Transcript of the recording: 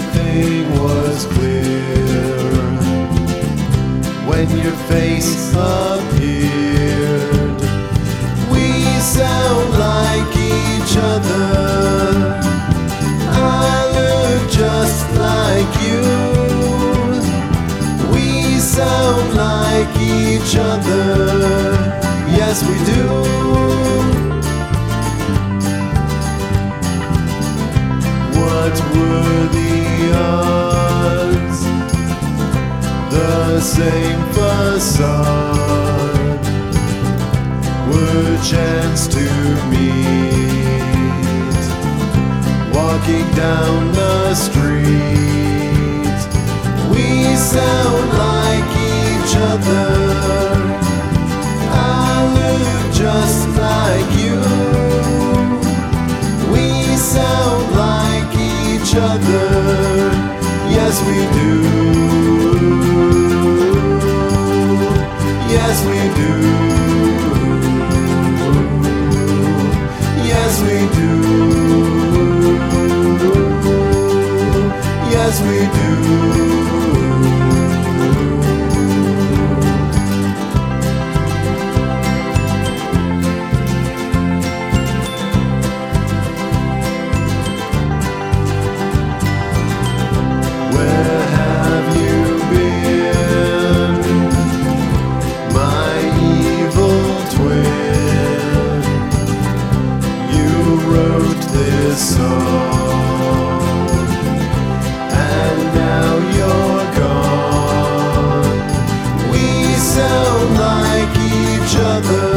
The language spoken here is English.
everything was clear when your face appeared. We sound like each other. I look just like you. We sound like each other. Yes, we do. What were the odds? The same facade were chance to meet, walking down the street. We sound like each other. I look just like you. We sound like each other. Yes, we do. Yes, we do. Yes, we do. Yes, we do. Where have you been, my evil twin? You wrote this song, and now you're gone. We sound like each other.